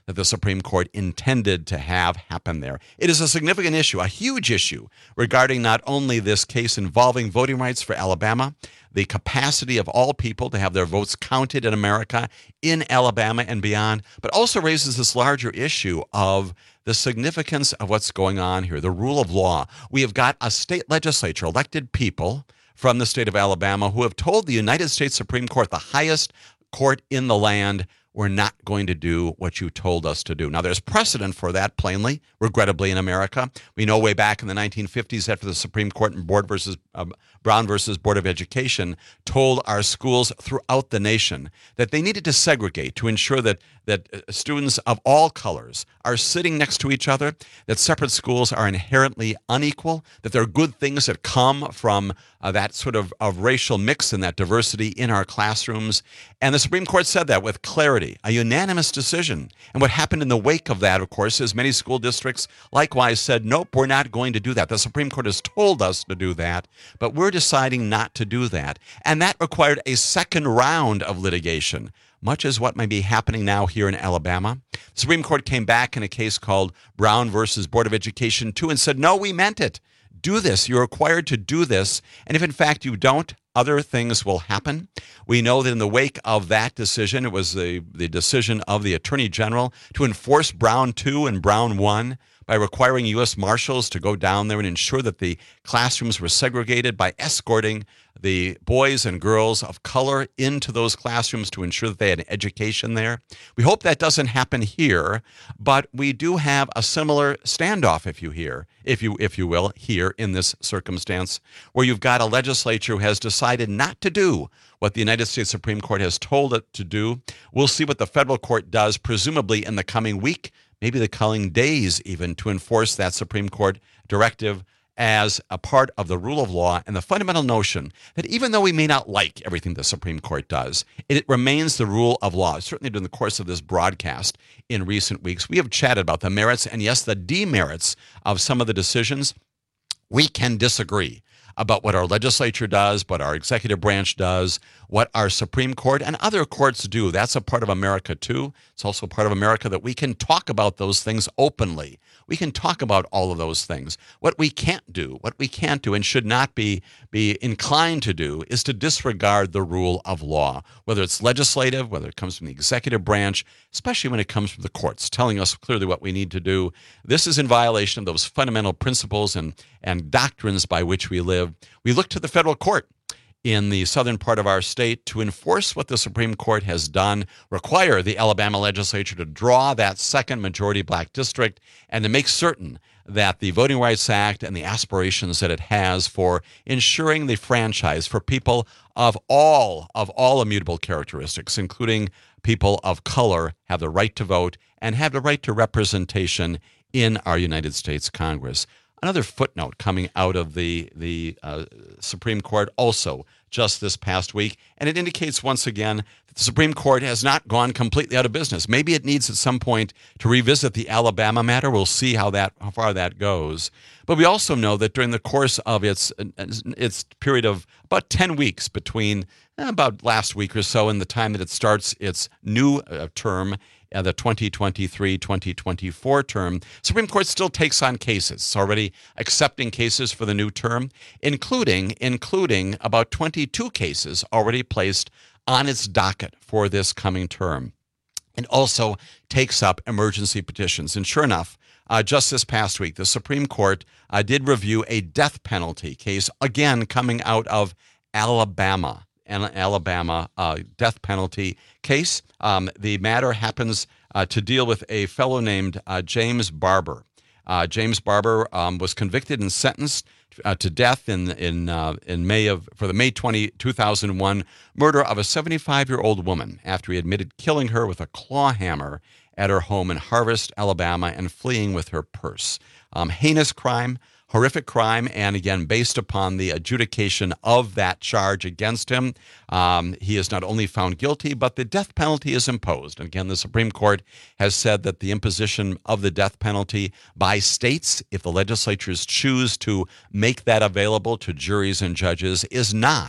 that the Supreme Court intended to have happen there. It is a significant issue, a huge issue regarding not only this case involving voting rights for Alabama, the capacity of all people to have their votes counted in America, in Alabama and beyond, but also raises this larger issue of the significance of what's going on here, the rule of law. We have got a state legislature, elected people from the state of Alabama, who have told the United States Supreme Court, the highest court in the land, we're not going to do what you told us to do. Now, there's precedent for that, plainly, regrettably, in America. We know way back in the nineteen fifties, after the Supreme Court in Board versus uh, Brown versus Board of Education told our schools throughout the nation that they needed to segregate to ensure that that students of all colors are sitting next to each other, that separate schools are inherently unequal, that there are good things that come from uh, that sort of, of racial mix and that diversity in our classrooms. And the Supreme Court said that with clarity, a unanimous decision. And what happened in the wake of that, of course, is many school districts likewise said, nope, we're not going to do that. The Supreme Court has told us to do that, but we're deciding not to do that. And that required a second round of litigation, much as what may be happening now here in Alabama. The Supreme Court came back in a case called Brown versus Board of Education two and said, no, we meant it. Do this. You're required to do this. And if in fact you don't, other things will happen. We know that in the wake of that decision, it was the, the decision of the Attorney General to enforce Brown two and Brown one by requiring U S Marshals to go down there and ensure that the classrooms were segregated by escorting the boys and girls of color into those classrooms to ensure that they had an education there. We hope that doesn't happen here, but we do have a similar standoff, if you hear, if you if you will, here in this circumstance, where you've got a legislature who has decided not to do what the United States Supreme Court has told it to do. We'll see what the federal court does, presumably in the coming week, maybe the coming days even, to enforce that Supreme Court directive as a part of the rule of law and the fundamental notion that even though we may not like everything the Supreme Court does, it remains the rule of law. Certainly during the course of this broadcast in recent weeks, we have chatted about the merits and, yes, the demerits of some of the decisions. We can disagree about what our legislature does, what our executive branch does, what our Supreme Court and other courts do. That's a part of America, too. It's also a part of America that we can talk about those things openly. We can talk about all of those things. What we can't do, what we can't do and should not be, be inclined to do is to disregard the rule of law, whether it's legislative, whether it comes from the executive branch, especially when it comes from the courts, telling us clearly what we need to do. This is in violation of those fundamental principles and, and doctrines by which we live. We look to the federal court in the southern part of our state to enforce what the Supreme Court has done, require the Alabama legislature to draw that second majority black district, and to make certain that the Voting Rights Act and the aspirations that it has for ensuring the franchise for people of all of all immutable characteristics, including people of color, have the right to vote and have the right to representation in our United States Congress. Another footnote coming out of the, the uh, Supreme Court also just this past week, and it indicates once again that the Supreme Court has not gone completely out of business. Maybe it needs at some point to revisit the Alabama matter. We'll see how that how far that goes. But we also know that during the course of its its period of about ten weeks between about last week or so and the time that it starts its new uh, term, Uh, the twenty twenty-three twenty twenty-four term, Supreme Court still takes on cases. It's already accepting cases for the new term, including including about twenty-two cases already placed on its docket for this coming term, and also takes up emergency petitions. And sure enough, uh, just this past week, the Supreme Court uh, did review a death penalty case, again coming out of Alabama. An Alabama uh, death penalty case. Um, the matter happens uh, to deal with a fellow named uh, James Barber. Uh, James Barber um, was convicted and sentenced uh, to death in in uh, in May of for the May twentieth, two thousand one murder of a seventy-five-year-old woman after he admitted killing her with a claw hammer at her home in Harvest, Alabama, and fleeing with her purse. Um, heinous crime. Horrific crime, and again, based upon the adjudication of that charge against him, um, he is not only found guilty, but the death penalty is imposed. And again, the Supreme Court has said that the imposition of the death penalty by states, if the legislatures choose to make that available to juries and judges, is not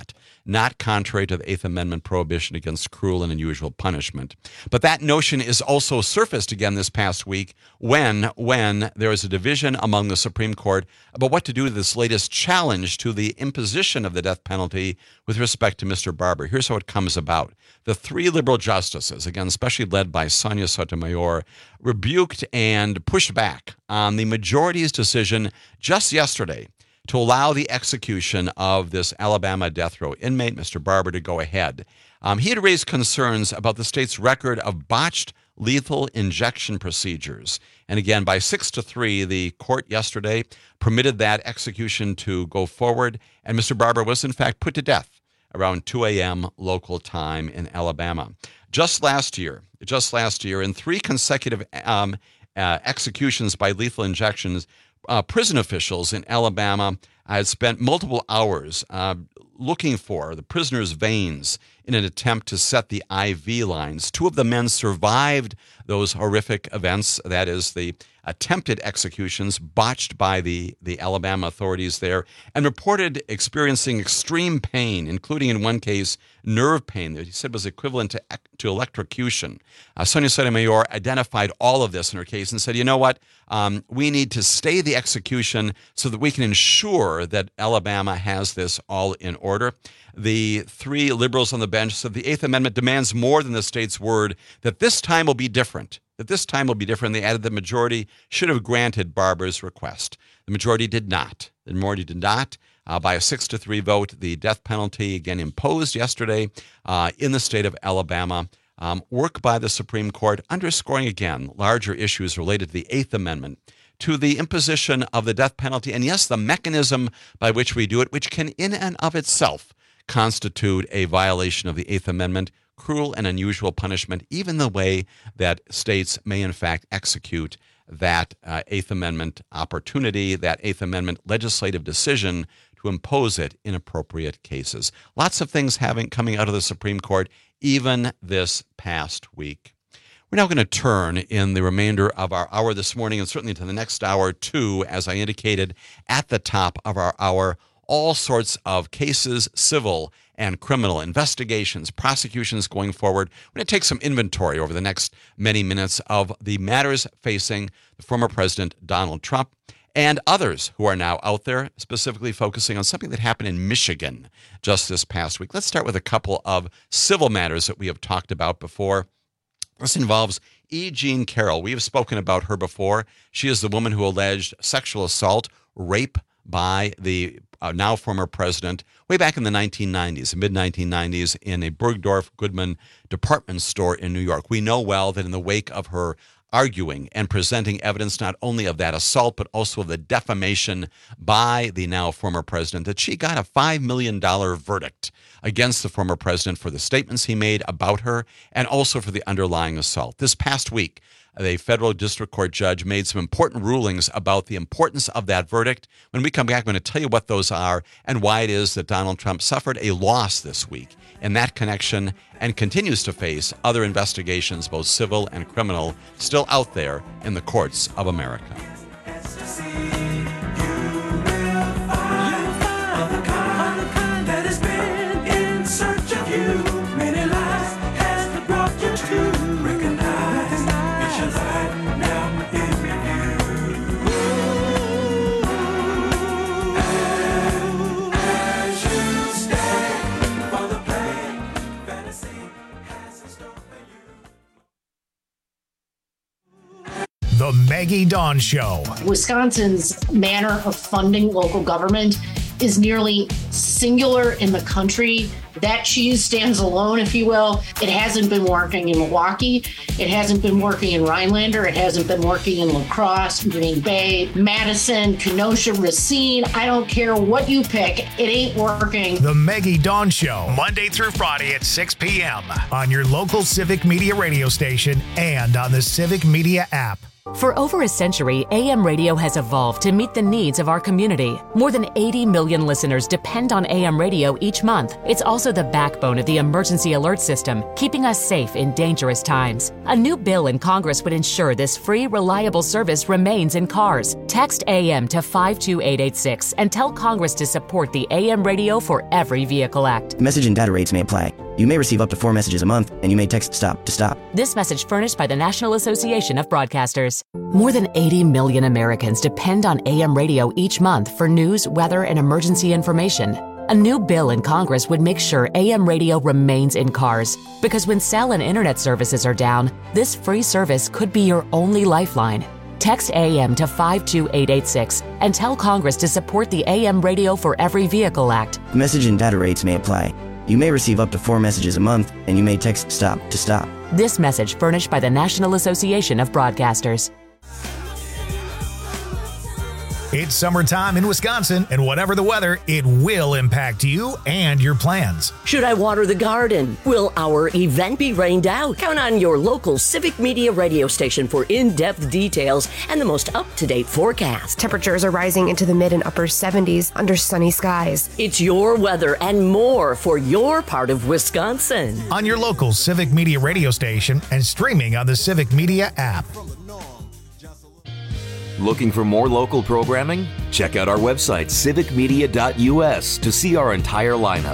not contrary to the Eighth Amendment prohibition against cruel and unusual punishment. But that notion is also surfaced again this past week when, when there is a division among the Supreme Court about what to do with this latest challenge to the imposition of the death penalty with respect to Mister Barber. Here's how it comes about. The three liberal justices, again, especially led by Sonia Sotomayor, rebuked and pushed back on the majority's decision just yesterday to allow the execution of this Alabama death row inmate, Mister Barber, to go ahead. Um, he had raised concerns about the state's record of botched lethal injection procedures. And again, by six to three, the court yesterday permitted that execution to go forward, and Mister Barber was in fact put to death around two a.m. local time in Alabama. Just last year, just last year, in three consecutive um, uh, executions by lethal injections, Uh, prison officials in Alabama had spent multiple hours uh, looking for the prisoners' veins in an attempt to set the I V lines. Two of the men survived those horrific events, that is, the attempted executions botched by the, the Alabama authorities there, and reported experiencing extreme pain, including in one case nerve pain that he said was equivalent to, to electrocution. Uh, Sonia Sotomayor identified all of this in her case and said, you know what, um, we need to stay the execution so that we can ensure that Alabama has this all in order. The three liberals on the bench said the Eighth Amendment demands more than the state's word, that this time will be different, that this time will be different. They added the majority should have granted Barber's request. The majority did not. The majority did not. Uh, by a six to three vote, the death penalty, again imposed yesterday uh, in the state of Alabama. Um, work by the Supreme Court underscoring again larger issues related to the Eighth Amendment, to the imposition of the death penalty, and yes, the mechanism by which we do it, which can in and of itself constitute a violation of the Eighth Amendment, cruel and unusual punishment, even the way that states may in fact execute that uh, Eighth Amendment opportunity, that Eighth Amendment legislative decision to impose it in appropriate cases. Lots of things having coming out of the Supreme Court, even this past week. We're now going to turn in the remainder of our hour this morning, and certainly to the next hour too, as I indicated at the top of our hour, all sorts of cases, civil and criminal investigations, prosecutions going forward. We're going to take some inventory over the next many minutes of the matters facing the former President Donald Trump and others who are now out there, specifically focusing on something that happened in Michigan just this past week. Let's start with a couple of civil matters that we have talked about before. This involves E. Jean Carroll. We have spoken about her before. She is the woman who alleged sexual assault, rape by the uh, now former president way back in the nineteen nineties, mid nineteen nineties, in a Bergdorf Goodman department store in New York. We know well that in the wake of her arguing and presenting evidence not only of that assault, but also of the defamation by the now former president, that she got a five million dollars verdict against the former president for the statements he made about her and also for the underlying assault. This past week, the federal district court judge made some important rulings about the importance of that verdict. When we come back, I'm going to tell you what those are and why it is that Donald Trump suffered a loss this week in that connection and continues to face other investigations, both civil and criminal, still out there in the courts of America. The Maggie Dawn Show. Wisconsin's manner of funding local government is nearly singular in the country. That cheese stands alone, if you will. It hasn't been working in Milwaukee. It hasn't been working in Rhinelander. It hasn't been working in La Crosse, Green Bay, Madison, Kenosha, Racine. I don't care what you pick. It ain't working. The Maggie Dawn Show, Monday through Friday at six p.m. on your local Civic Media radio station and on the Civic Media app. For over a century, A M radio has evolved to meet the needs of our community. More than eighty million listeners depend on A M radio each month. It's also the backbone of the emergency alert system, keeping us safe in dangerous times. A new bill in Congress would ensure this free, reliable service remains in cars. Text A M to five two eight eight six and tell Congress to support the A M Radio for Every Vehicle Act. Message and data rates may apply. You may receive up to four messages a month, and you may text STOP to stop. This message furnished by the National Association of Broadcasters. More than eighty million Americans depend on A M radio each month for news, weather, and emergency information. A new bill in Congress would make sure A M radio remains in cars, because when cell and internet services are down, this free service could be your only lifeline. Text A M to five two eight eight six and tell Congress to support the A M Radio for Every Vehicle Act. Message and data rates may apply. You may receive up to four messages a month, and you may text STOP to stop. This message furnished by the National Association of Broadcasters. It's summertime in Wisconsin, and whatever the weather, it will impact you and your plans. Should I water the garden? Will our event be rained out? Count on your local Civic Media radio station for in-depth details and the most up-to-date forecast. Temperatures are rising into the mid and upper seventies under sunny skies. It's your weather and more for your part of Wisconsin. On your local Civic Media radio station and streaming on the Civic Media app. Looking for more local programming? Check out our website, civic media dot u s, to see our entire lineup.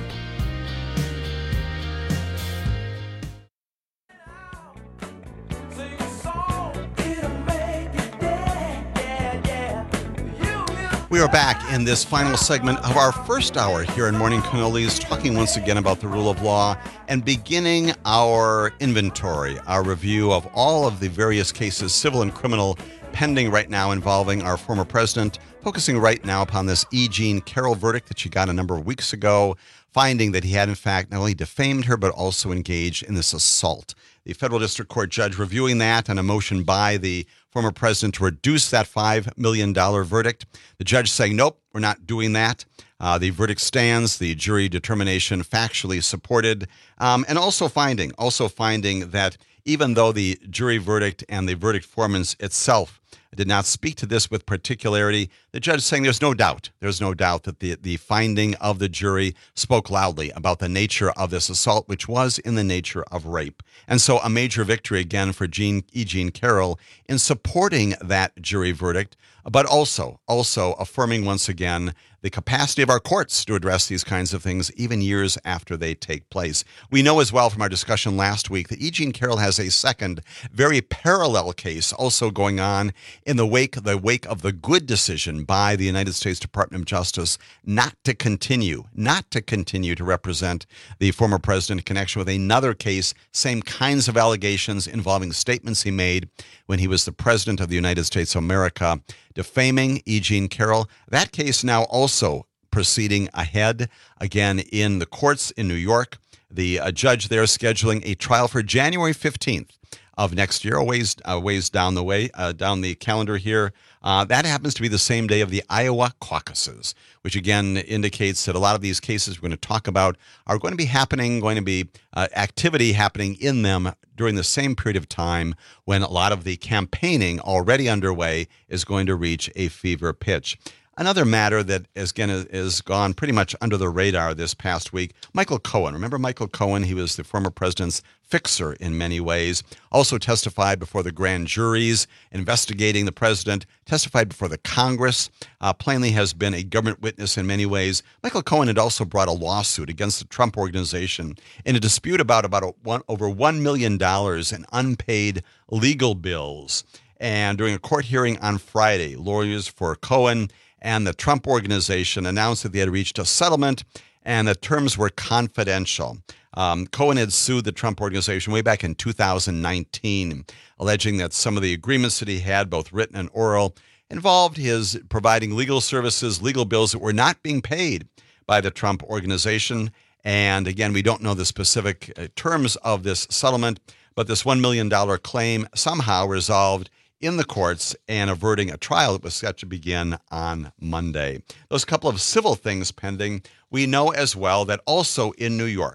We are back in this final segment of our first hour here in Morning Cannolis, talking once again about the rule of law and beginning our inventory, our review of all of the various cases, civil and criminal, pending right now involving our former president, focusing right now upon this E. Jean Carroll verdict that she got a number of weeks ago, finding that he had, in fact, not only defamed her, but also engaged in this assault. The federal district court judge reviewing that and a motion by the former president to reduce that five million dollars verdict. The judge saying, nope, we're not doing that. Uh, the verdict stands, the jury determination factually supported, um, and also finding, also finding that even though the jury verdict and the verdict form itself did not speak to this with particularity, the judge saying there's no doubt, there's no doubt that the, the finding of the jury spoke loudly about the nature of this assault, which was in the nature of rape. And so a major victory again for Jean, E. Jean Carroll in supporting that jury verdict, but also, also affirming once again the capacity of our courts to address these kinds of things even years after they take place. We know as well from our discussion last week that E. Jean Carroll has a second very parallel case also going on in the wake, the wake of the good decision by the United States Department of Justice not to continue, not to continue to represent the former president in connection with another case, same kinds of allegations involving statements he made when he was the president of the United States of America, defaming E. Jean Carroll. That case now also proceeding ahead, again, in the courts in New York. The uh, judge there scheduling a trial for January fifteenth of next year, a ways, a ways down the way, uh, down the calendar here. Uh, that happens to be the same day of the Iowa caucuses, which again indicates that a lot of these cases we're going to talk about are going to be happening, going to be uh, activity happening in them during the same period of time when a lot of the campaigning already underway is going to reach a fever pitch. Another matter that is, again, is gone pretty much under the radar this past week, Michael Cohen. Remember Michael Cohen? He was the former president's fixer in many ways. Also testified before the grand juries investigating the president, testified before the Congress, uh, plainly has been a government witness in many ways. Michael Cohen had also brought a lawsuit against the Trump Organization in a dispute about, about a one, over one million dollars in unpaid legal bills. And during a court hearing on Friday, lawyers for Cohen and the Trump Organization announced that they had reached a settlement and the terms were confidential. Um, Cohen had sued the Trump Organization way back in two thousand nineteen, alleging that some of the agreements that he had, both written and oral, involved his providing legal services, legal bills that were not being paid by the Trump Organization. And again, we don't know the specific uh, terms of this settlement, but this one million dollars claim somehow resolved in the courts and averting a trial that was set to begin on Monday. Those couple of civil things pending. We know as well that also in New York,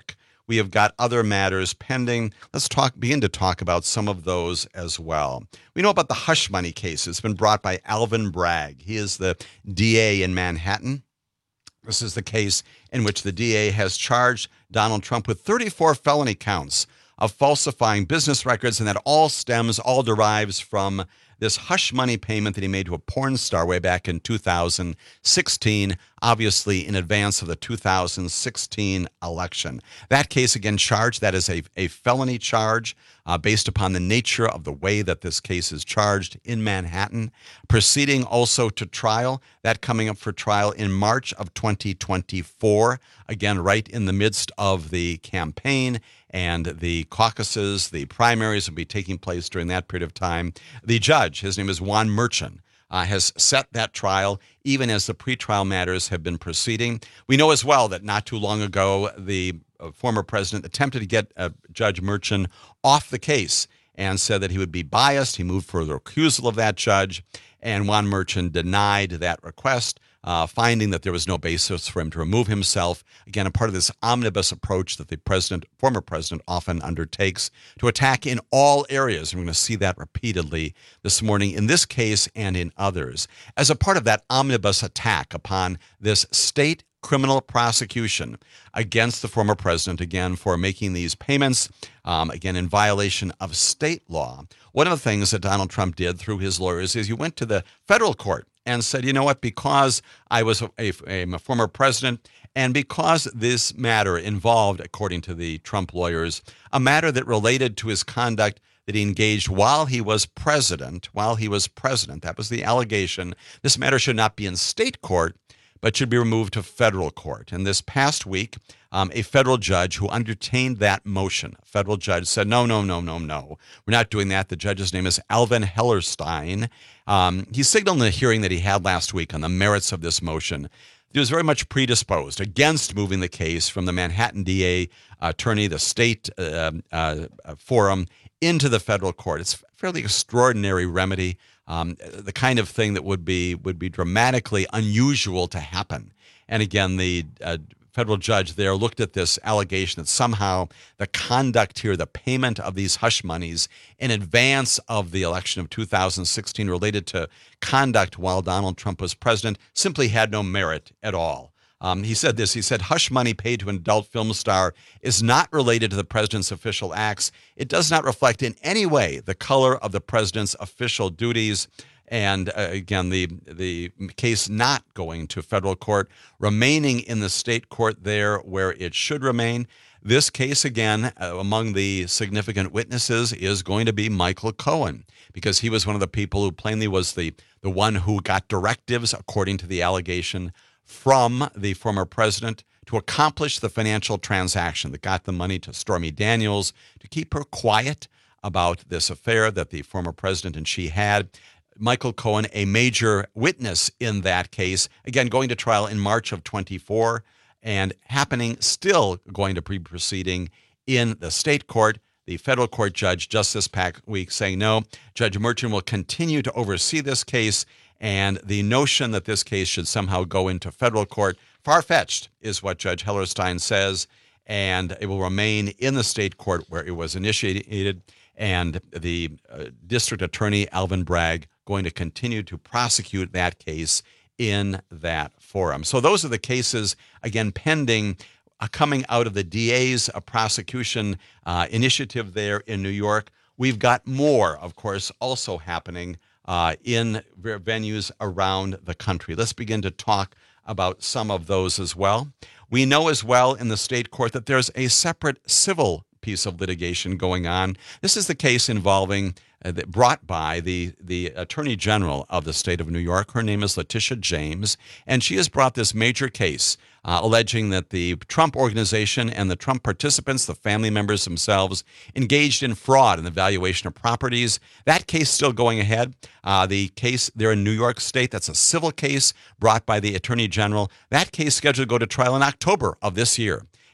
We have got other matters pending. Let's talk. begin to talk about some of those as well. We know about the hush money case. It's been brought by Alvin Bragg. He is the D A in Manhattan. This is the case in which the D A has charged Donald Trump with thirty-four felony counts of falsifying business records, and that all stems, all derives from this hush money payment that he made to a porn star way back in two thousand sixteen, obviously in advance of the two thousand sixteen election. That case, again, charged, that is a, a felony charge uh, based upon the nature of the way that this case is charged in Manhattan. Proceeding also to trial, that coming up for trial in March of twenty twenty-four, again, right in the midst of the campaign. And the caucuses, the primaries will be taking place during that period of time. The judge, his name is Juan Merchan, uh, has set that trial even as the pretrial matters have been proceeding. We know as well that not too long ago, the uh, former president attempted to get uh, Judge Merchan off the case and said that he would be biased. He moved for the recusal of that judge, and Juan Merchan denied that request. Uh, finding that there was no basis for him to remove himself. Again, a part of this omnibus approach that the president, former president often undertakes to attack in all areas. And we're going to see that repeatedly this morning in this case and in others. As a part of that omnibus attack upon this state criminal prosecution against the former president, again, for making these payments, um, again, in violation of state law. One of the things that Donald Trump did through his lawyers is he went to the federal court and said, you know what, because I was a, a, a former president and because this matter involved, according to the Trump lawyers, a matter that related to his conduct that he engaged while he was president, while he was president, that was the allegation, this matter should not be in state court, but should be removed to federal court. And this past week, um, a federal judge who entertained that motion, a federal judge said, no, no, no, no, no, we're not doing that. The judge's name is Alvin Hellerstein. Um, he signaled in the hearing that he had last week on the merits of this motion. He was very much predisposed against moving the case from the Manhattan D A attorney, the state uh, uh, forum, into the federal court. It's a fairly extraordinary remedy. Um, the kind of thing that would be would be dramatically unusual to happen. And again, the uh, federal judge there looked at this allegation that somehow the conduct here, the payment of these hush monies in advance of the election of two thousand sixteen related to conduct while Donald Trump was president simply had no merit at all. Um, he said this, he said, hush money paid to an adult film star is not related to the president's official acts. It does not reflect in any way the color of the president's official duties. And uh, again, the the case not going to federal court, remaining in the state court there where it should remain. This case, again, uh, among the significant witnesses is going to be Michael Cohen, because he was one of the people who plainly was the, the one who got directives, according to the allegation, from the former president to accomplish the financial transaction that got the money to Stormy Daniels to keep her quiet about this affair that the former president and she had. Michael Cohen, a major witness in that case, again, going to trial in March of twenty-four and happening, still going to be proceeding in the state court. The federal court judge just this past week saying, no, Judge Merchan will continue to oversee this case. And the notion that this case should somehow go into federal court, far-fetched, is what Judge Hellerstein says, and it will remain in the state court where it was initiated, and the uh, district attorney, Alvin Bragg, going to continue to prosecute that case in that forum. So those are the cases, again, pending, uh, coming out of the D A's uh, prosecution uh, initiative there in New York. We've got more, of course, also happening Uh, in venues around the country. Let's begin to talk about some of those as well. We know as well in the state court that there's a separate civil piece of litigation going on. This is the case involving, uh, that brought by the, the Attorney General of the state of New York. Her name is Letitia James, and she has brought this major case uh, alleging that the Trump organization and the Trump participants, the family members themselves, engaged in fraud in the valuation of properties. That case still going ahead. Uh, the case there in New York State, that's a civil case brought by the Attorney General. That case scheduled to go to trial in October of this year.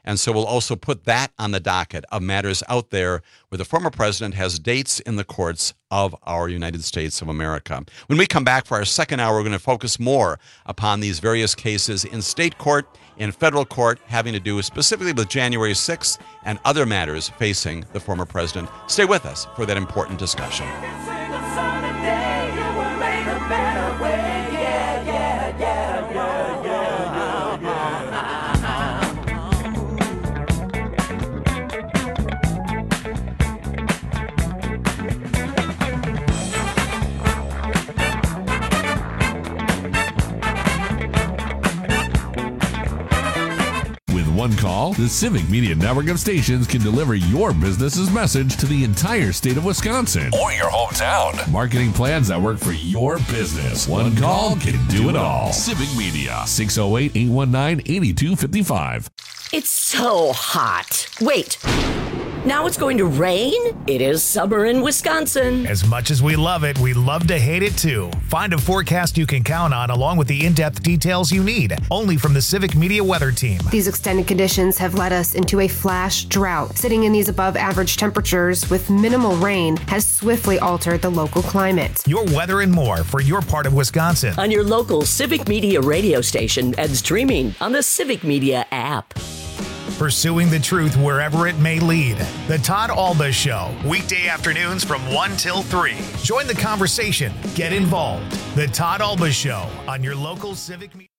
And so we'll also put that on the docket of matters out there where the former president has dates in the courts of our United States of America. When we come back for our second hour, we're going to focus more upon these various cases in state court, in federal court, having to do specifically with January sixth and other matters facing the former president. Stay with us for that important discussion. One call, the Civic Media Network of stations can deliver your business's message to the entire state of Wisconsin or your hometown. Marketing plans that work for your business. One call can do it all. Civic Media, six oh eight, eight one nine, eight two five five. It's so hot. Wait. Now it's going to rain? It is summer in Wisconsin. As much as we love it, we love to hate it too. Find a forecast you can count on along with the in-depth details you need. Only from the Civic Media Weather Team. These extended conditions have led us into a flash drought. Sitting in these above average temperatures with minimal rain has swiftly altered the local climate. Your weather and more for your part of Wisconsin. On your local Civic Media radio station and streaming on the Civic Media app. Pursuing the truth wherever it may lead. The Todd Alba Show, weekday afternoons from one till three. Join the conversation. Get involved. The Todd Alba Show on your local Civic Media.